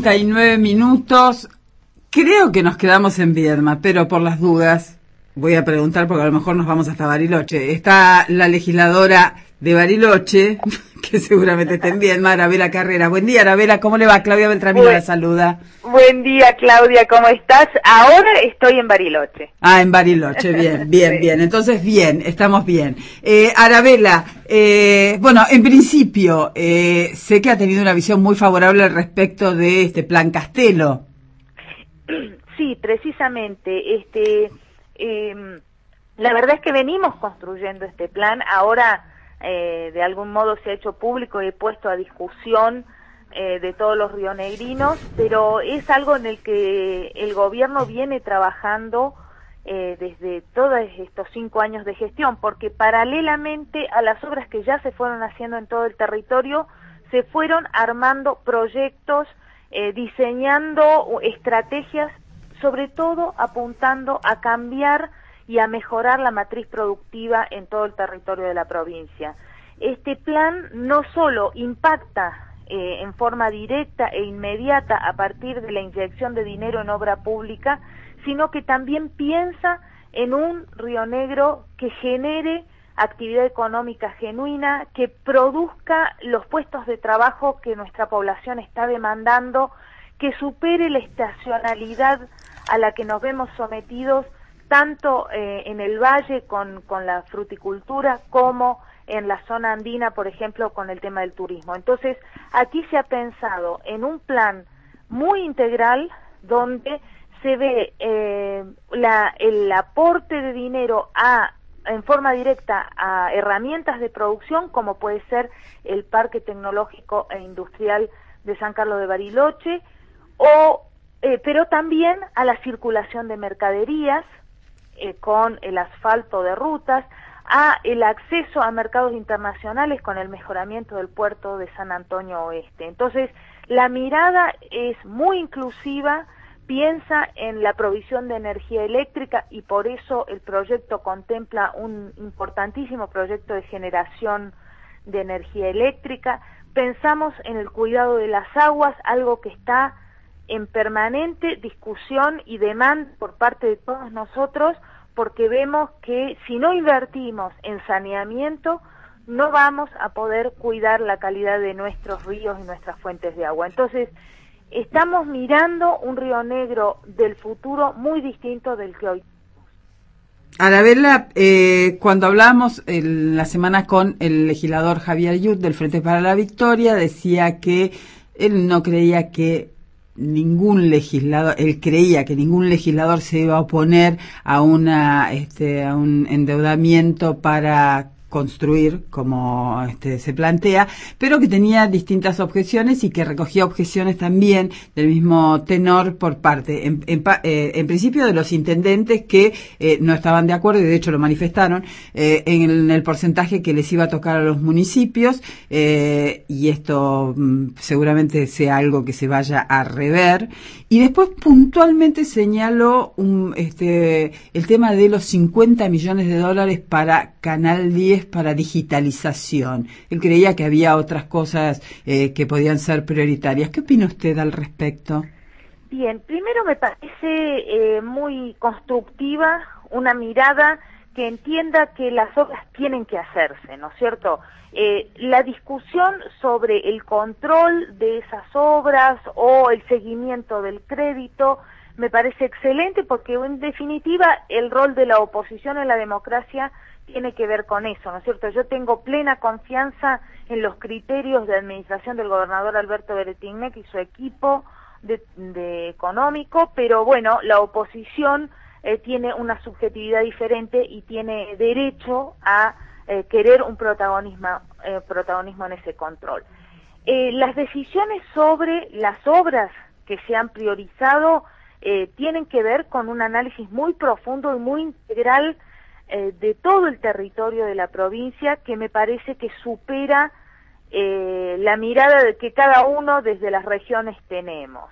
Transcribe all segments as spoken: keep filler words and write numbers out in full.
treinta y nueve minutos. Creo que nos quedamos en Viedma, pero por las dudas voy a preguntar porque a lo mejor nos vamos hasta Bariloche. Está la legisladora de Bariloche, que seguramente está en Viedma, Arabela Carrera. Buen día, Arabela, ¿cómo le va? Claudia Beltramino Buen, la saluda. Buen día, Claudia, ¿cómo estás? Ahora estoy en Bariloche. Ah, en Bariloche, bien, bien, sí. bien. Entonces, bien, estamos bien. Eh, Arabela, eh, bueno, en principio, eh, sé que ha tenido una visión muy favorable al respecto de este Plan Castelo. Sí, precisamente. Este, eh, la verdad es que venimos construyendo este plan. Ahora, eh, de algún modo, se ha hecho público y puesto a discusión eh, de todos los rionegrinos, pero es algo en el que el gobierno viene trabajando eh, desde todos estos cinco años de gestión, porque paralelamente a las obras que ya se fueron haciendo en todo el territorio, se fueron armando proyectos, eh, diseñando estrategias, sobre todo apuntando a cambiar y a mejorar la matriz productiva en todo el territorio de la provincia. Este plan no solo impacta eh, en forma directa e inmediata a partir de la inyección de dinero en obra pública, sino que también piensa en un Río Negro que genere actividad económica genuina, que produzca los puestos de trabajo que nuestra población está demandando, que supere la estacionalidad a la que nos vemos sometidos tanto eh, en el valle con, con la fruticultura como en la zona andina, por ejemplo, con el tema del turismo. Entonces, aquí se ha pensado en un plan muy integral donde se ve eh, la, el aporte de dinero a en forma directa a herramientas de producción, como puede ser el Parque Tecnológico e Industrial de San Carlos de Bariloche, o eh, pero también a la circulación de mercaderías eh, con el asfalto de rutas, a el acceso a mercados internacionales con el mejoramiento del puerto de San Antonio Oeste. Entonces, la mirada es muy inclusiva, piensa en la provisión de energía eléctrica y por eso el proyecto contempla un importantísimo proyecto de generación de energía eléctrica. Pensamos en el cuidado de las aguas, algo que está en permanente discusión y demanda por parte de todos nosotros, porque vemos que si no invertimos en saneamiento, no vamos a poder cuidar la calidad de nuestros ríos y nuestras fuentes de agua. Entonces, estamos mirando un Río Negro del futuro muy distinto del que hoy. Arabela, eh, cuando hablamos en la semana con el legislador Javier Yut del Frente para la Victoria, decía que él no creía que ningún legislador, él creía que ningún legislador se iba a oponer a una, este, a un endeudamiento para construir, como este, se plantea, pero que tenía distintas objeciones y que recogía objeciones también del mismo tenor por parte, en, en, eh, en principio de los intendentes que eh, no estaban de acuerdo y de hecho lo manifestaron eh, en, el, en el porcentaje que les iba a tocar a los municipios eh, y esto mm, seguramente sea algo que se vaya a rever. Y después puntualmente señaló un, este, el tema de los cincuenta millones de dólares para Canal diez para digitalización. Él creía que había otras cosas eh, que podían ser prioritarias. ¿Qué opina usted al respecto? Bien, primero me parece eh, muy constructiva una mirada que entienda que las obras tienen que hacerse, ¿no es cierto? Eh, la discusión sobre el control de esas obras o el seguimiento del crédito me parece excelente porque en definitiva el rol de la oposición en la democracia tiene que ver con eso, ¿no es cierto? Yo tengo plena confianza en los criterios de administración del gobernador Alberto Beretinec y su equipo de, de económico, pero bueno, la oposición eh, tiene una subjetividad diferente y tiene derecho a eh, querer un protagonismo, eh, protagonismo en ese control. Eh, las decisiones sobre las obras que se han priorizado eh, tienen que ver con un análisis muy profundo y muy integral eh, de todo el territorio de la provincia, que me parece que supera eh, la mirada de que cada uno desde las regiones tenemos.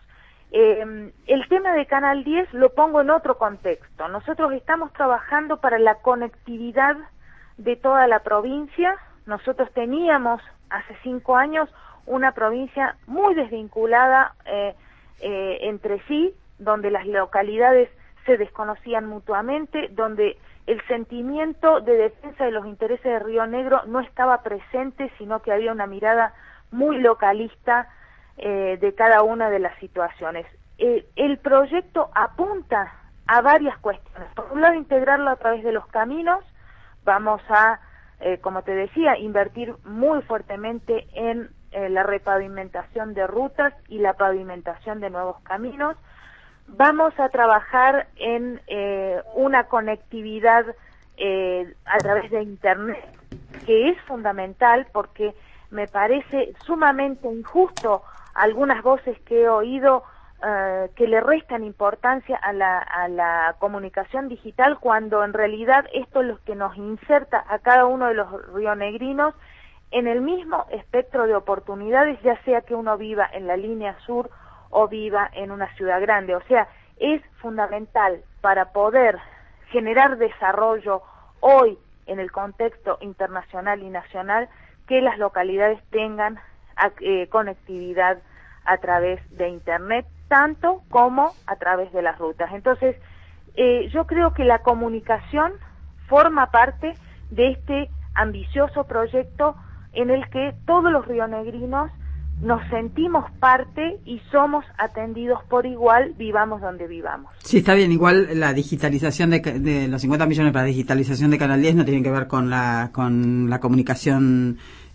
Eh, el tema de Canal diez lo pongo en otro contexto. Nosotros estamos trabajando para la conectividad de toda la provincia. Nosotros teníamos hace cinco años una provincia muy desvinculada eh, eh, entre sí, donde las localidades se desconocían mutuamente, donde el sentimiento de defensa de los intereses de Río Negro no estaba presente, sino que había una mirada muy localista eh, de cada una de las situaciones. Eh, el proyecto apunta a varias cuestiones. Por un lado, integrarlo a través de los caminos. Vamos a, eh, como te decía, invertir muy fuertemente en eh, la repavimentación de rutas y la pavimentación de nuevos caminos. Vamos a trabajar en eh, una conectividad eh, a través de Internet, que es fundamental porque me parece sumamente injusto algunas voces que he oído uh, que le restan importancia a la, a la comunicación digital, cuando en realidad esto es lo que nos inserta a cada uno de los rionegrinos en el mismo espectro de oportunidades, ya sea que uno viva en la línea sur o viva en una ciudad grande. O sea, es fundamental para poder generar desarrollo hoy en el contexto internacional y nacional que las localidades tengan eh, conectividad a través de Internet, tanto como a través de las rutas. Entonces, eh, yo creo que la comunicación forma parte de este ambicioso proyecto en el que todos los rionegrinos nos sentimos parte y somos atendidos por igual, vivamos donde vivamos. Sí, está bien. Igual la digitalización de, de los cincuenta millones para digitalización de Canal diez no tienen que ver con la con la comunicación,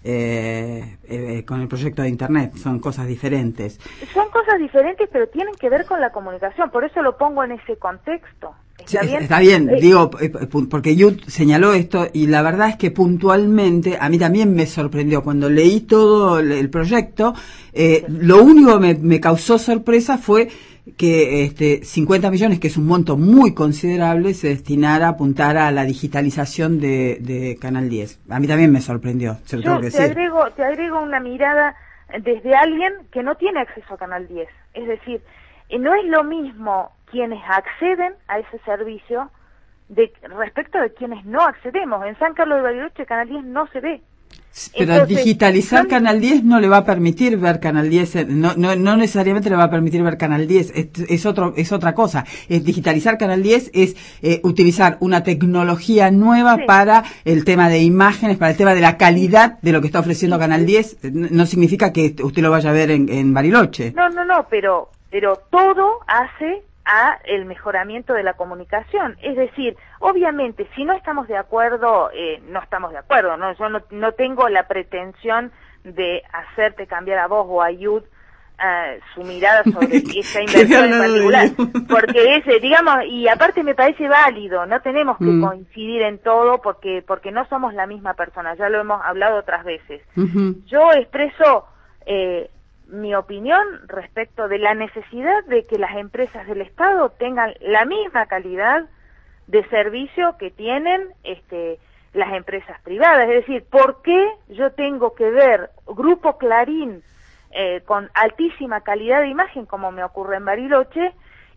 eh, eh, con el proyecto de Internet. Son cosas diferentes. Son cosas diferentes, pero tienen que ver con la comunicación. Por eso lo pongo en ese contexto. ¿Está sí, bien? Está bien, eh, digo, porque Yud señaló esto y la verdad es que puntualmente a mí también me sorprendió. Cuando leí todo el proyecto, eh, sí. Lo único que me, me causó sorpresa fue que este cincuenta millones, que es un monto muy considerable, se destinara a apuntar a la digitalización de, de Canal diez. A mí también me sorprendió, se lo Yo tengo que te decir. agrego, te agrego una mirada desde alguien que no tiene acceso a Canal diez. Es decir, no es lo mismo quienes acceden a ese servicio de respecto de quienes no accedemos. En San Carlos de Bariloche Canal diez no se ve. Pero Entonces, digitalizar son... Canal diez no le va a permitir ver Canal diez, no, no, no necesariamente le va a permitir ver Canal diez, es, es, otro, es otra cosa. Es digitalizar Canal diez es eh, utilizar una tecnología nueva, sí, para el tema de imágenes, para el tema de la calidad de lo que está ofreciendo, sí, Canal diez. No significa que usted lo vaya a ver en, en Bariloche. No, no, no, pero, pero todo hace a el mejoramiento de la comunicación. Es decir, obviamente, si no estamos de acuerdo, eh, no estamos de acuerdo, ¿no? Yo no, no tengo la pretensión de hacerte cambiar a vos o a Yud uh, su mirada sobre esta inversión en particular, porque ese, digamos, y aparte me parece válido, no tenemos que mm. coincidir en todo porque porque no somos la misma persona, ya lo hemos hablado otras veces. Uh-huh. Yo expreso eh, mi opinión respecto de la necesidad de que las empresas del Estado tengan la misma calidad de servicio que tienen este, las empresas privadas. Es decir, ¿por qué yo tengo que ver Grupo Clarín eh, con altísima calidad de imagen, como me ocurre en Bariloche,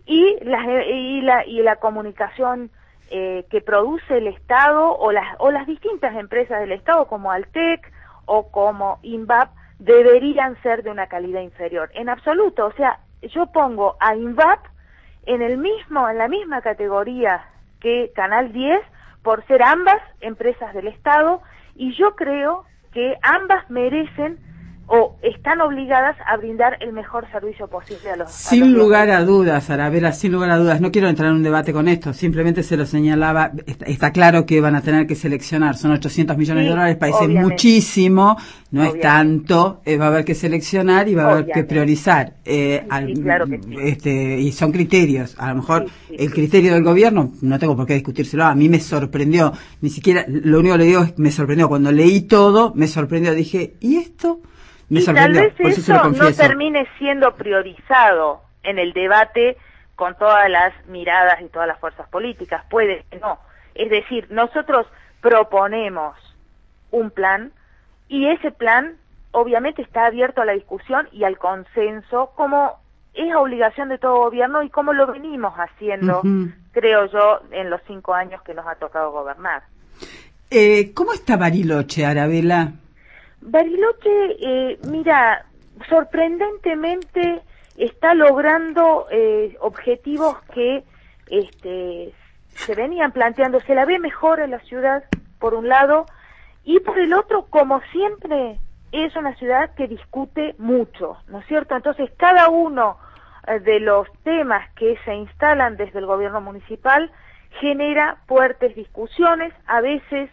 y la, y la, y la comunicación eh, que produce el Estado o las, o las distintas empresas del Estado, como Altec o como INVAP, deberían ser de una calidad inferior? En absoluto. O sea, yo pongo a INVAP en el mismo, en la misma categoría que Canal diez por ser ambas empresas del Estado, y yo creo que ambas merecen o están obligadas a brindar el mejor servicio posible a los Sin a los lugar a dudas, Arabela, sin lugar a dudas. No quiero entrar en un debate con esto, simplemente se lo señalaba. Está, está claro que van a tener que seleccionar, son ochocientos millones sí, de dólares, parece obviamente muchísimo, no obviamente. Es tanto, eh, va a haber que seleccionar y va a haber obviamente. que priorizar. Eh, sí, al, sí, claro que sí. este, y son criterios, a lo mejor sí, sí, el sí. criterio del gobierno, no tengo por qué discutírselo, a mí me sorprendió, ni siquiera, lo único que le digo es que me sorprendió, cuando leí todo, me sorprendió, dije, ¿y esto? Me y tal vez eso, eso no termine siendo priorizado en el debate con todas las miradas y todas las fuerzas políticas, puede que no. Es decir, nosotros proponemos un plan y ese plan obviamente está abierto a la discusión y al consenso, como es obligación de todo gobierno y como lo venimos haciendo, uh-huh. creo yo, en los cinco años que nos ha tocado gobernar. Eh, ¿Cómo está Bariloche, Arabela? Bariloche, eh, mira, sorprendentemente está logrando eh, objetivos que este, se venían planteando. Se la ve mejor en la ciudad, por un lado, y por el otro, como siempre, es una ciudad que discute mucho, ¿no es cierto? Entonces, cada uno eh, de los temas que se instalan desde el gobierno municipal genera fuertes discusiones. A veces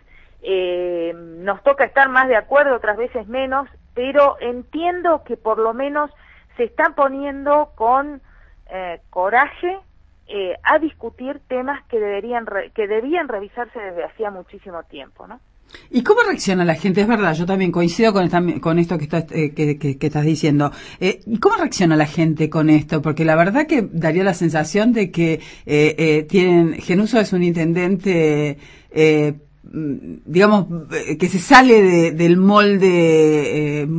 eh, nos toca estar más de acuerdo, otras veces menos, pero entiendo que por lo menos se están poniendo con eh, coraje eh, a discutir temas que deberían re que debían revisarse desde hacía muchísimo tiempo, ¿no? ¿Y cómo reacciona la gente? Es verdad, yo también coincido con, esta, con esto que, estás, eh, que, que, que estás diciendo. Eh, ¿Y cómo reacciona la gente con esto? Porque la verdad que daría la sensación de que eh, eh, tienen, Genuso es un intendente, eh, digamos, que se sale de, del molde eh,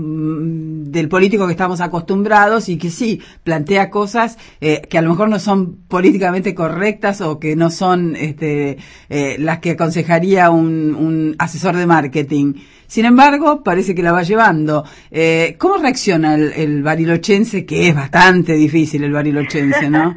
del político que estamos acostumbrados y que sí, plantea cosas eh, que a lo mejor no son políticamente correctas o que no son este, eh, las que aconsejaría un, un asesor de marketing. Sin embargo, parece que la va llevando. Eh, ¿Cómo reacciona el, el barilochense, que es bastante difícil el barilochense, ¿no?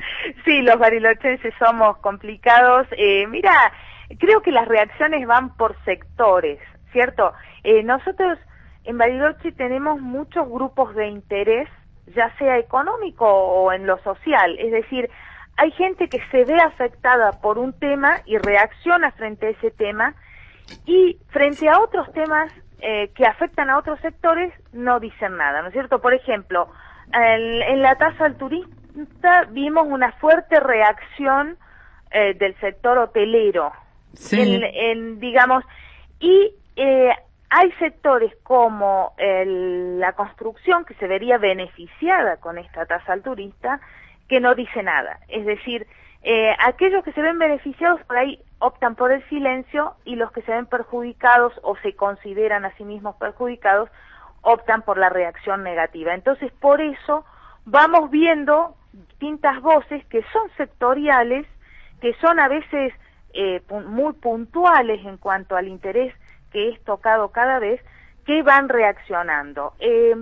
Sí, los barilochenses somos complicados. Eh, mira, creo que las reacciones van por sectores, ¿cierto? Eh, nosotros en Bariloche tenemos muchos grupos de interés, ya sea económico o en lo social, es decir, hay gente que se ve afectada por un tema y reacciona frente a ese tema, y frente a otros temas eh, que afectan a otros sectores no dicen nada, ¿no es cierto? Por ejemplo, en, en la tasa al turista vimos una fuerte reacción eh, del sector hotelero, sí. en, en, digamos, y eh, hay sectores como el, la construcción, que se vería beneficiada con esta tasa al turista, que no dice nada. Es decir, eh, aquellos que se ven beneficiados por ahí optan por el silencio, y los que se ven perjudicados o se consideran a sí mismos perjudicados optan por la reacción negativa. Entonces, por eso vamos viendo distintas voces que son sectoriales, que son a veces eh, muy puntuales en cuanto al interés que es tocado cada vez, que van reaccionando. Eh,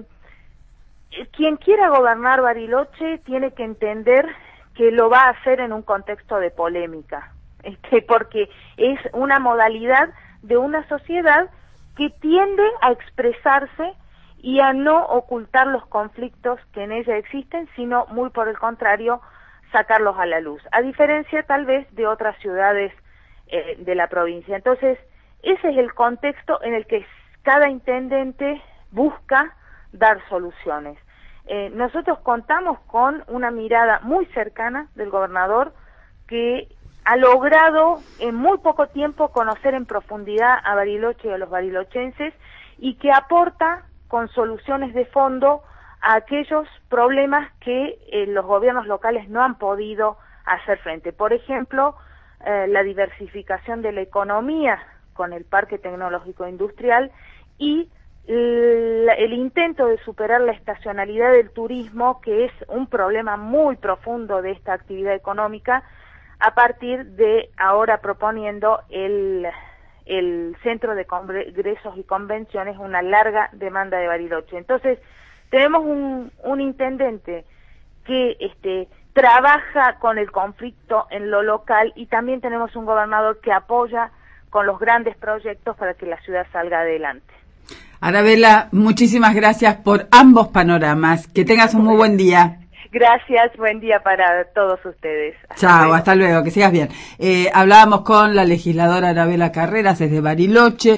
quien quiera gobernar Bariloche tiene que entender que lo va a hacer en un contexto de polémica, este, porque es una modalidad de una sociedad que tiende a expresarse y a no ocultar los conflictos que en ella existen, sino muy por el contrario, sacarlos a la luz, a diferencia tal vez de otras ciudades eh, de la provincia. Entonces, ese es el contexto en el que cada intendente busca dar soluciones. Eh, nosotros contamos con una mirada muy cercana del gobernador, que ha logrado en muy poco tiempo conocer en profundidad a Bariloche y a los barilochenses, y que aporta con soluciones de fondo a aquellos problemas que eh, los gobiernos locales no han podido hacer frente. Por ejemplo, eh, la diversificación de la economía con el Parque Tecnológico Industrial, y el, el intento de superar la estacionalidad del turismo, que es un problema muy profundo de esta actividad económica, a partir de ahora proponiendo el, el Centro de Congresos y Convenciones, una larga demanda de Bariloche. Entonces, tenemos un, un intendente que este, trabaja con el conflicto en lo local, y también tenemos un gobernador que apoya con los grandes proyectos para que la ciudad salga adelante. Arabela, muchísimas gracias por ambos panoramas. Que tengas un muy buen día. Gracias, buen día para todos ustedes. Hasta Chao, luego. Hasta luego, que sigas bien. Eh, hablábamos con la legisladora Arabela Carreras desde Bariloche.